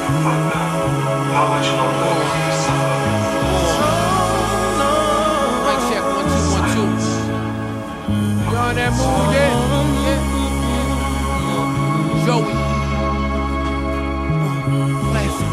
How much longer will you suffer? Mic check, 1, 2, 1, 2. You on that move, yeah? Joey. Classic.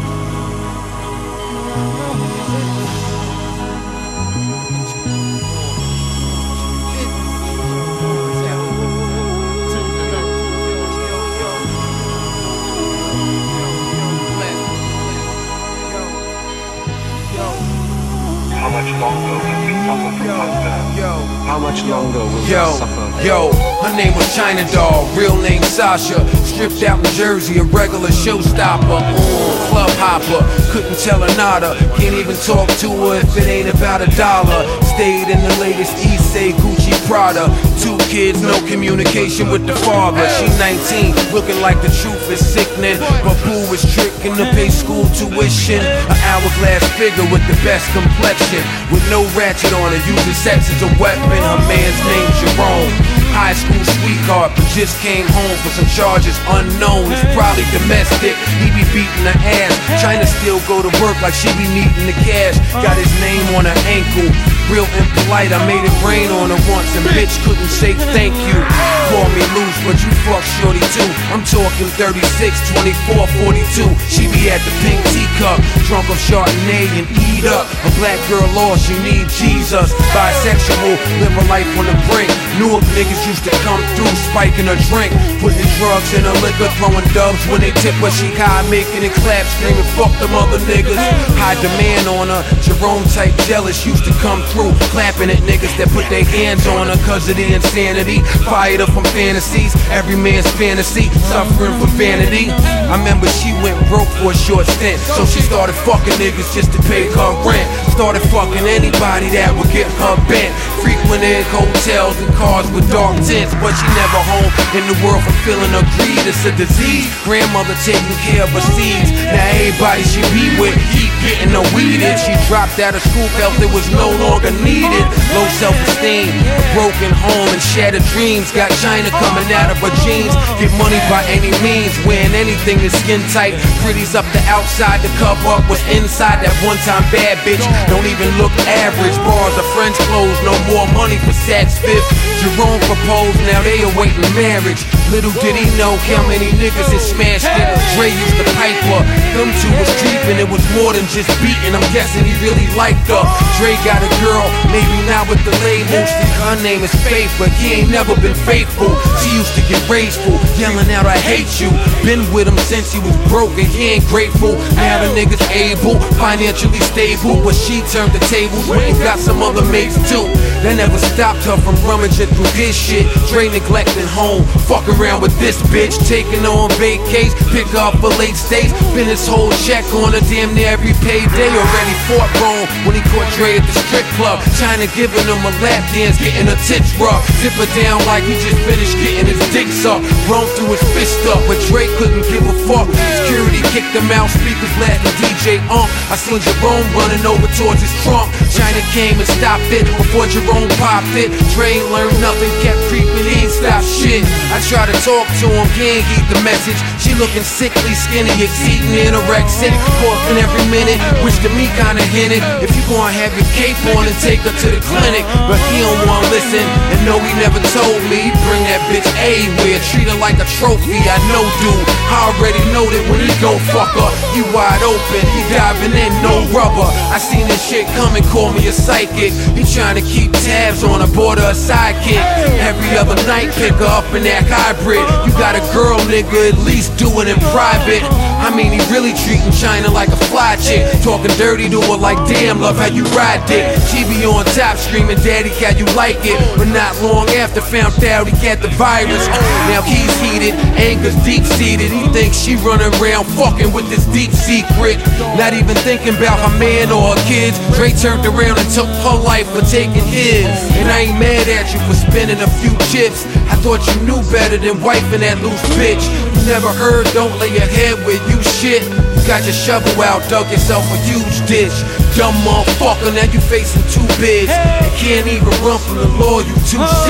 How much longer will we suffer from hunger? How much longer will we suffer? Her name was China Doll, real name Sasha. Stripped out in Jersey, a regular showstopper. Club hopper, couldn't tell her nada. Can't even talk to her if it ain't about $1. Stayed in the latest Issei, Gucci, Prada. 2 kids, no communication with the father. She 19, looking like the truth is sickening. But Boo was tricking to pay school tuition. An hourglass figure with the best complexion, with no ratchet on her, using sex as a weapon. Her man's named Jerome. High school sweetheart, but just came home for some charges unknown. It's probably domestic, he be beating her ass. China still go to work like she be needing the cash. Got his name on her ankle, real impolite. I made it rain on her once and bitch couldn't say thank you. Call me loose, but you fuck shorty too. I'm talking 36, 24, 42. She be at the pink teacup, drunk of Chardonnay and eat up. A black girl lost, she need Jesus. Bisexual, live a life on the brink. Newark niggas used to come through, spiking her drink, putting drugs in her liquor, throwing dubs when they tip her. She high, making it clap, screaming fuck them other niggas. High demand on her, Jerome type jealous, used to come through, clapping at niggas that put their hands on her cause of the insanity. Fired up from fantasies, every man's fantasy, suffering from vanity. I remember she went broke for a short stint, so she started fucking niggas just to pay her rent. Started fucking anybody that would get her bent. Frequented hotels and cars with dark tints, but she never home in the world fulfilling her greed. It's a disease, grandmother taking care of her seeds. Now everybody she be with keep getting her weeded. She dropped out of school, felt it was no longer needed. Low self-esteem, a broken home and shattered dreams. Got China coming out of her jeans. Get money by any means, wearing anything that's skin tight. Pretties up the outside to cover up what's inside. That one-time bad bitch don't even look average. Bars of French clothes, no more money for Saks Fifth. Jerome proposed, now they awaiting marriage. Little did he know how many niggas had smashed it. Dre used to pipe her, them two was creeping. It was more than just beating, I'm guessing he really liked her. Dre got a girl, maybe not with the label. Her name is Faith, but he ain't never been faithful. She used to get rageful, yelling out I hate you. Been with him since he was broke and he ain't grateful. Now the nigga's able, financially stable, but she turned the tables, went and got some other mates too. That never stopped her from rummaging through his shit. Dre neglecting home, fuck around with this bitch. Taking her on vacays, pick her up for late stays. Been his whole check on her damn near every payday. Already fought wrong when he caught Dre at the strip club. China giving him a lap dance, getting her tits rough. Zip her down like he just finished getting his dick sucked. Run through his fist up, but Dre couldn't give a fuck. Security kicked him out, speakers laughing DJ I seen Jerome running over towards his trunk. China came and stopped it before Jerome popped it. Dre ain't learned nothing, kept creeping, he ain't stopped shit. I tried to talk to him, he ain't get the message. She looking sickly, skinny, exceeding anorexic, coughing every minute, which to me kinda hinted. If you gonna have your cape on and take her to the clinic, but he don't wanna listen, and no, he never told me. Bring that bitch everywhere, treat her like a trophy. I know dude, I already know that when he go fuck her, he wide open, he diving in, no rubber. I seen this shit coming, call me a psychic. He trying to keep tabs on her, bought her a sidekick. Every other night, pick her up in that hybrid. You got a girl, nigga, at least do it in private. I mean, he really treating China like a fly chick. Talking dirty to her like, damn, love how you ride dick. She be on top screaming, daddy, can you like it? But not long after, found out he got the virus. Now he's heated, anger's deep-seated. He thinks she running around fucking with this deep secret. Not even thinking about her man or her kids. Dre turned around and took her life for taking his. And I ain't mad at you for spending a few chips. I thought you knew better than wiping that loose bitch. You never heard, don't lay your head with you shit. You got your shovel out, dug yourself a huge ditch. Dumb motherfucker, now you facing 2 bids. You can't even run from the law, you too sick.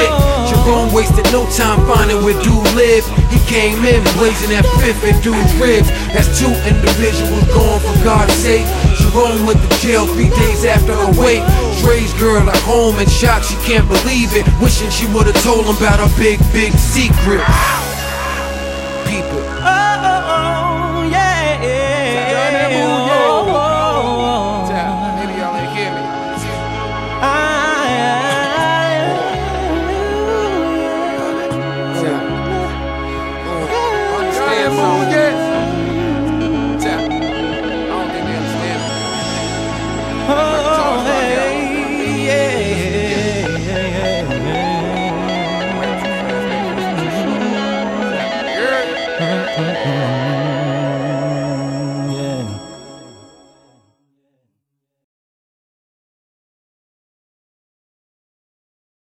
Jerome wasted no time finding where dude lived. He came in blazing that fifth in dude's ribs. That's 2 individuals gone for God's sake. Jerome went to jail 3 days after her wake. Dre's girl at home in shock, she can't believe it. Wishing she would've told him about her big, big secret. People.